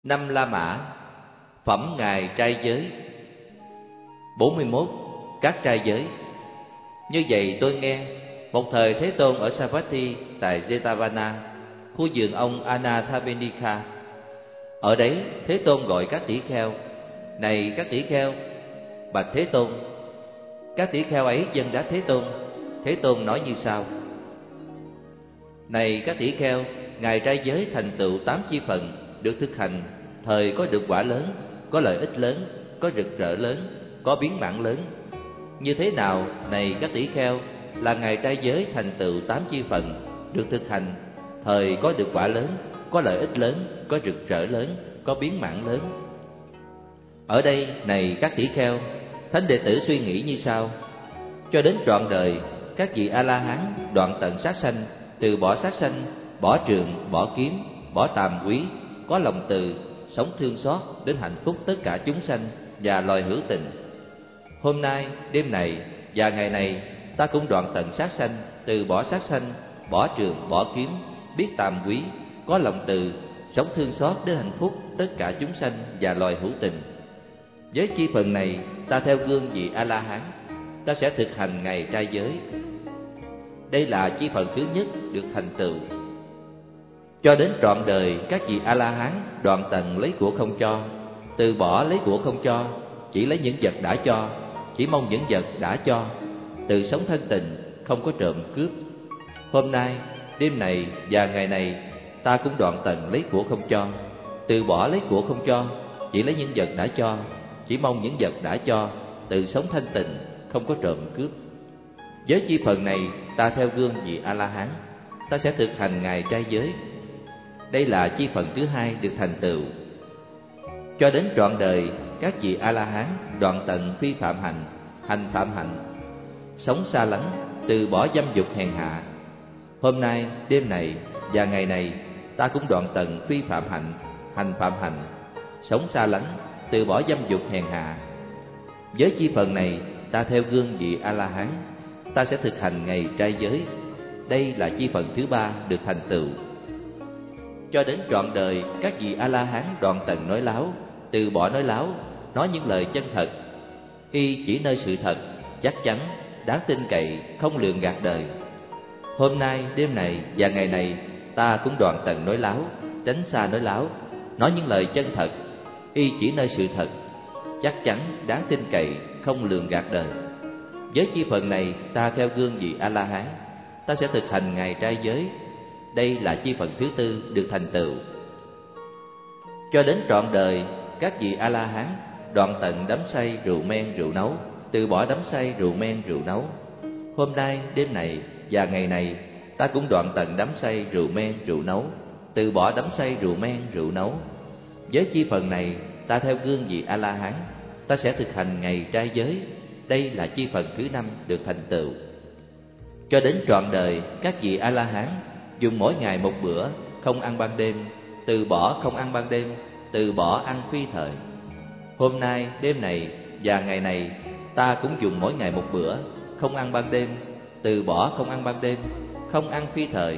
Năm La Mã, phẩm Ngài trai giới. 41. Các trai giới. Như vậy tôi nghe, một thời Thế Tôn ở Savatthi tại Jetavana, khu vườn ông Anathapindika. Ở đấy Thế Tôn gọi các tỷ kheo: này các tỷ kheo, bạch Thế Tôn. Các tỷ kheo ấy vâng đáp Thế Tôn. Thế Tôn nói như sau: này các tỷ kheo, Ngài trai giới thành tựu 8 chi phần, được thực hành, thời có được quả lớn, có lợi ích lớn, có rực rỡ lớn, có biến mạng lớn. Như thế nào, này các tỷ kheo, là Ngài trai giới thành tựu 8 chi phần, được thực hành, thời có được quả lớn, có lợi ích lớn, có rực rỡ lớn, có biến mạng lớn? Ở đây, này các tỷ kheo, thánh đệ tử suy nghĩ như sau: cho đến trọn đời, các vị A-la-hán đoạn tận sát sanh, từ bỏ sát sanh, bỏ trường, bỏ kiếm, bỏ tàm quý, có lòng từ, sống thương xót đến hạnh phúc tất cả chúng sanh và loài hữu tình. Hôm nay, đêm này và ngày này, ta cũng đoạn tận sát sanh, từ bỏ sát sanh, bỏ trường, bỏ kiếm, biết tàm quý, có lòng từ, sống thương xót đến hạnh phúc tất cả chúng sanh và loài hữu tình. Với chi phần này, ta theo gương vị A-la-hán, ta sẽ thực hành Ngài trai giới. Đây là chi phần thứ nhất được thành tựu. Cho đến trọn đời, các vị A-la-hán đoạn tận lấy của không cho, từ bỏ lấy của không cho, chỉ lấy những vật đã cho, chỉ mong những vật đã cho, từ sống thân tình, không có trộm cướp. Hôm nay, đêm này và ngày này, ta cũng đoạn tận lấy của không cho, từ bỏ lấy của không cho, chỉ lấy những vật đã cho, chỉ mong những vật đã cho, từ sống thanh tịnh, không có trộm cướp. Với chi phần này, ta theo gương vị A-la-hán, ta sẽ thực hành Ngài trai giới. Đây là chi phần thứ hai được thành tựu. Cho đến trọn đời, các vị A-la-hán đoạn tận phi phạm hành phạm hạnh, sống xa lánh, từ bỏ dâm dục hèn hạ. Hôm nay, đêm này và ngày này, ta cũng đoạn tận phi phạm hành phạm hạnh, sống xa lánh, từ bỏ dâm dục hèn hạ. Với chi phần này, ta theo gương vị A-la-hán, ta sẽ thực hành Ngài trai giới. Đây là chi phần thứ ba được thành tựu. Cho đến trọn đời, các vị A-la-hán đoạn tận nói láo, từ bỏ nói láo, nói những lời chân thật, y chỉ nơi sự thật, chắc chắn, đáng tin cậy, không lường gạt đời. Hôm nay, đêm này và ngày này, ta cũng đoạn tận nói láo, tránh xa nói láo, nói những lời chân thật, y chỉ nơi sự thật, chắc chắn, đáng tin cậy, không lường gạt đời. Với chi phần này, ta theo gương vị A-la-hán, ta sẽ thực hành Ngài trai giới. Đây là chi phần thứ tư được thành tựu. Cho đến trọn đời, các vị A-la-hán đoạn tận đắm say rượu men rượu nấu, từ bỏ đắm say rượu men rượu nấu. Hôm nay, đêm này và ngày này, ta cũng đoạn tận đắm say rượu men rượu nấu, từ bỏ đắm say rượu men rượu nấu. Với chi phần này, ta theo gương vị A-la-hán, ta sẽ thực hành Ngài trai giới. Đây là chi phần thứ năm được thành tựu. Cho đến trọn đời, các vị A-la-hán dùng mỗi ngày một bữa, không ăn ban đêm, từ bỏ không ăn ban đêm, từ bỏ ăn phi thời. Hôm nay, đêm này và ngày này, ta cũng dùng mỗi ngày một bữa, không ăn ban đêm, từ bỏ không ăn ban đêm, không ăn phi thời.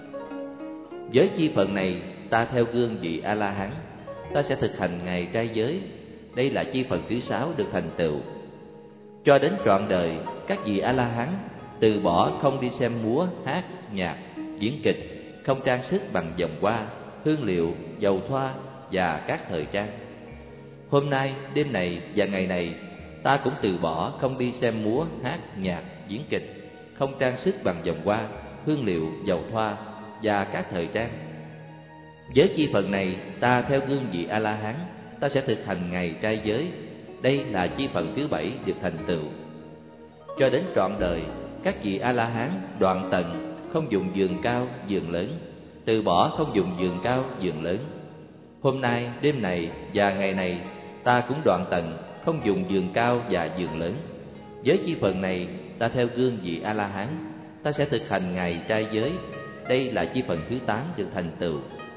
Với chi phần này, ta theo gương vị A-la-hán, ta sẽ thực hành Ngài trai giới. Đây là chi phần thứ sáu được thành tựu. Cho đến trọn đời, các vị A-la-hán từ bỏ không đi xem múa, hát, nhạc, diễn kịch, không trang sức bằng vòng hoa, hương liệu, dầu thoa và các thời trang. Hôm nay, đêm này và ngày này, ta cũng từ bỏ không đi xem múa, hát, nhạc, diễn kịch, không trang sức bằng vòng hoa, hương liệu, dầu thoa và các thời trang. Với chi phần này, ta theo gương vị A-la-hán, ta sẽ thực hành Ngài trai giới. Đây là chi phần thứ bảy được thành tựu. Cho đến trọn đời, các vị A-la-hán đoạn tận không dùng giường cao, giường lớn, từ bỏ không dùng giường cao, giường lớn. Hôm nay, đêm này và ngày này, ta cũng đoạn tận không dùng giường cao và giường lớn. Với chi phần này, ta theo gương vị A-la-hán, ta sẽ thực hành Ngài trai giới. Đây là chi phần thứ 8 được thành tựu.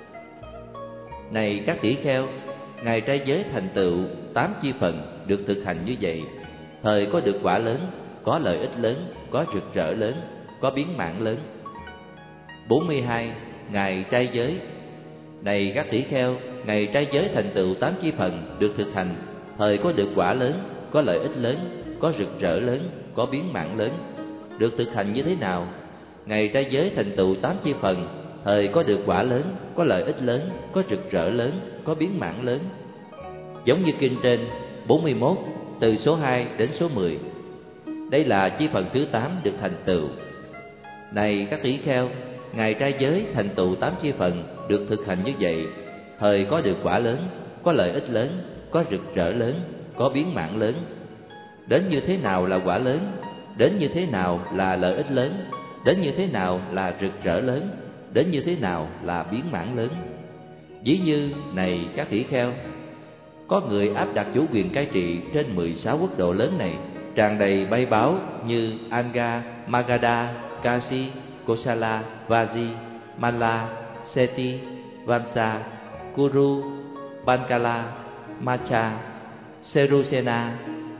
Này các tỷ kheo, Ngài trai giới thành tựu 8 chi phần được thực hành như vậy, thời có được quả lớn, có lợi ích lớn, có rực rỡ lớn, có biến mạng lớn. 42. Ngài trai giới. Này các tỷ kheo, ngày trai giới thành tựu 8 chi phần được thực hành, thời có được quả lớn, có lợi ích lớn, có rực rỡ lớn, có biến mạng lớn. Được thực hành như thế nào? Ngày trai giới thành tựu 8 chi phần, thời có được quả lớn, có lợi ích lớn, có rực rỡ lớn, có biến mạng lớn. Giống như kinh trên 41 từ số 2 đến số 10. Đây là chi phần thứ 8 được thành tựu. Này các tỷ kheo, ngày trai giới thành tựu 8 chi phần được thực hành như vậy, thời có được quả lớn, có lợi ích lớn, có rực rỡ lớn, có biến mạng lớn. Đến như thế nào là quả lớn? Đến như thế nào là lợi ích lớn? Đến như thế nào là rực rỡ lớn? Đến như thế nào là biến mạng lớn? Ví như, này các tỷ kheo, có người áp đặt chủ quyền cai trị trên 16 quốc độ lớn này, tràn đầy bay báo như Anga, Magadha, Kashi, Kosala, Vaji, Mala, Seti, Vamsa, Kuru, Pankala, Macha, Serusena,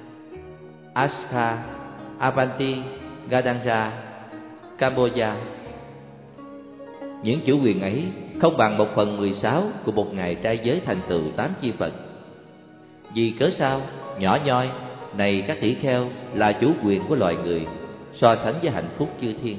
Ashka, Avanti, Gadanga, Cambodia. Những chủ quyền ấy không bằng 1/16 của một ngày trai giới thành tựu 8 chi phần. Vì cớ sao? Nhỏ nhoi, này các tỷ kheo, là chủ quyền của loài người, so sánh với hạnh phúc chư thiên.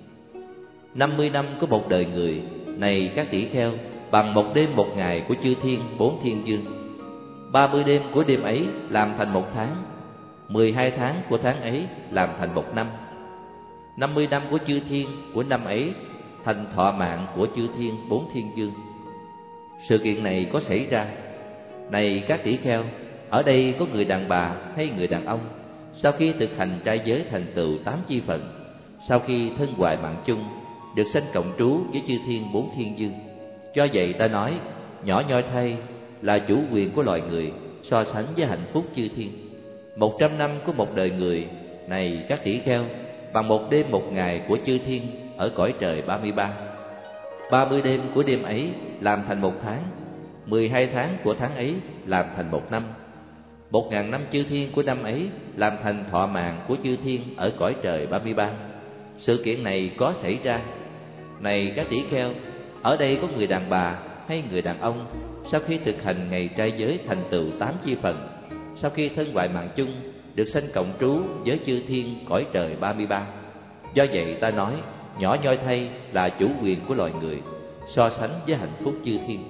50 năm của một đời người, này các tỷ kheo, bằng một đêm một ngày của chư thiên 4 thiên dương. 30 đêm của đêm ấy làm thành một tháng, 12 tháng của tháng ấy làm thành một năm. 50 năm của chư thiên của năm ấy thành thọ mạng của chư thiên 4 thiên dương. Sự kiện này có xảy ra. Này các tỷ kheo, ở đây có người đàn bà hay người đàn ông, sau khi thực hành trai giới thành tựu 8 chi phần, sau khi thân hoại mạng chung, được sanh cộng trú với chư thiên 4 thiên dương. Do vậy ta nói, nhỏ nhoi thay, là chủ quyền của loài người, so sánh với hạnh phúc chư thiên. 100 năm của một đời người, này các tỷ kheo, bằng một đêm một ngày của chư thiên ở cõi trời 33. 30 đêm của đêm ấy làm thành một tháng, 12 tháng của tháng ấy làm thành một năm. 1000 năm chư thiên của năm ấy làm thành thọ mạng của chư thiên ở cõi trời 33. Sự kiện này có xảy ra. Này các tỷ kheo, ở đây có người đàn bà hay người đàn ông, sau khi thực hành ngày trai giới thành tựu 8 chi phần, sau khi thân hoại mạng chung, được sanh cộng trú với chư thiên cõi trời 33. Do vậy ta nói, nhỏ nhoi thay, là chủ quyền của loài người, so sánh với hạnh phúc chư thiên.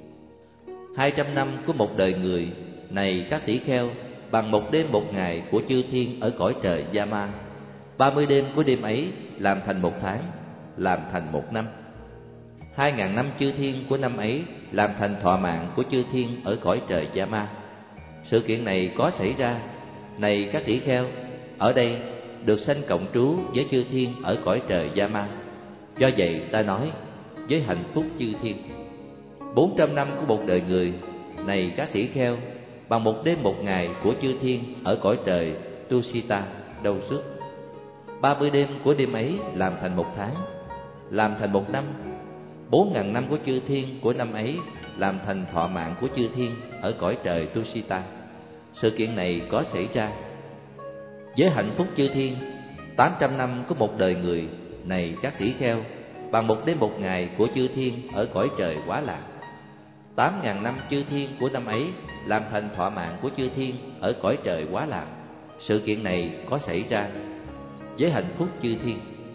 200 năm của một đời người, này các tỷ kheo, bằng một đêm một ngày của chư thiên ở cõi trời Yama. 30 đêm của đêm ấy làm thành một tháng, làm thành một năm. 2000 năm chư thiên của năm ấy làm thành thọ mạng của chư thiên ở cõi trời Yama. Sự kiện này có xảy ra. Này các tỷ kheo, ở đây được sanh cộng trú với chư thiên ở cõi trời Yama. Do vậy ta nói, với hạnh phúc chư thiên. 400 năm của một đời người, này các tỷ kheo, bằng một đêm một ngày của chư thiên ở cõi trời Tusita, đầu suốt. 30 đêm của đêm ấy làm thành một tháng, làm thành một năm. 4000 năm của chư thiên của năm ấy làm thành thọ mạng của chư thiên ở cõi trời Tusita. Sự kiện này có xảy ra. Với hạnh phúc chư thiên, 800 năm của một đời người, này các tỷ kheo, bằng một đêm một ngày của chư thiên ở cõi trời Quá Lạc. 8000 năm chư thiên của năm ấy làm thành thọ mạng của chư thiên ở cõi trời Quá Lạc. Sự kiện này có xảy ra. Với hạnh phúc chư thiên,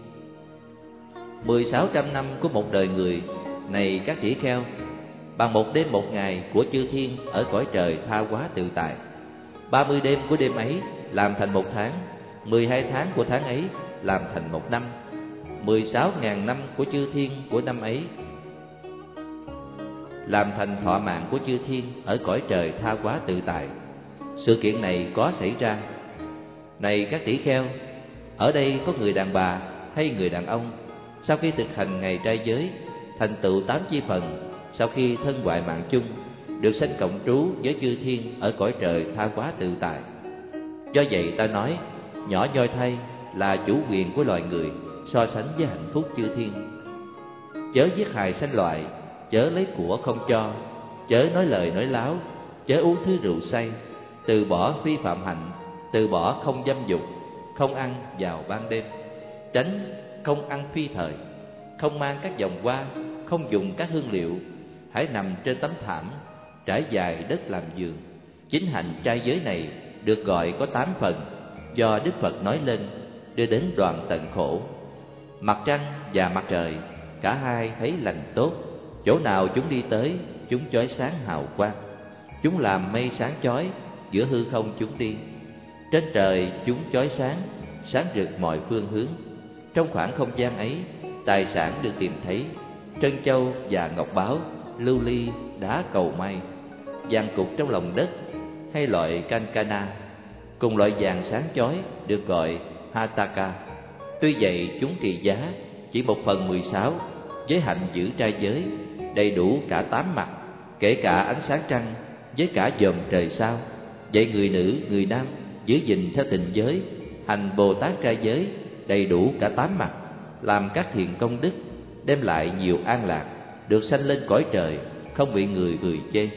1600 năm của một đời người, này các tỷ kheo, bằng một đêm một ngày của chư thiên ở cõi trời Tha Hóa Tự Tại. 30 đêm của đêm ấy làm thành một tháng, 12 tháng của tháng ấy làm thành một năm. 16.000 năm của chư thiên của năm ấy làm thành thọ mạng của chư thiên ở cõi trời Tha Hóa Tự Tại. Sự kiện này có xảy ra. Này các tỷ kheo, ở đây có người đàn bà hay người đàn ông, sau khi thực hành ngày trai giới thành tựu 8 chi phần, sau khi thân hoại mạng chung, được sanh cộng trú với chư thiên ở cõi trời Tha Hóa Tự Tại. Do vậy ta nói, nhỏ nhoi thay, là chủ quyền của loài người, so sánh với hạnh phúc chư thiên. Chớ giết hại sanh loại, chớ lấy của không cho, chớ nói lời nói láo, chớ uống thứ rượu say, từ bỏ phi phạm hạnh, từ bỏ không dâm dục, không ăn vào ban đêm, tránh không ăn phi thời, không mang các vòng hoa, không dùng các hương liệu, hãy nằm trên tấm thảm trải dài đất làm giường. Chính hạnh trai giới này được gọi có 8 phần, do Đức Phật nói lên, đưa đến đoạn tận khổ. Mặt trăng và mặt trời, cả hai thấy lành tốt, chỗ nào chúng đi tới, chúng chói sáng hào quang. Chúng làm mây sáng chói, giữa hư không chúng đi. Trên trời chúng chói sáng, sáng rực mọi phương hướng. Trong khoảng không gian ấy, tài sản được tìm thấy: trân châu và ngọc báu, lưu ly, đá cầu may, vàng cục trong lòng đất hay loại kankana, cùng loại vàng sáng chói được gọi hataka. Tuy vậy chúng trị giá chỉ 1/16 với hạnh giữ trai giới, đầy đủ cả 8 mặt, kể cả ánh sáng trăng với cả dòm trời sao. Vậy người nữ, người nam giữ gìn theo tình giới, hành Bồ Tát trai giới, đầy đủ cả 8 mặt, làm các thiện công đức, đem lại nhiều an lạc, được sanh lên cõi trời, không bị người cười chê.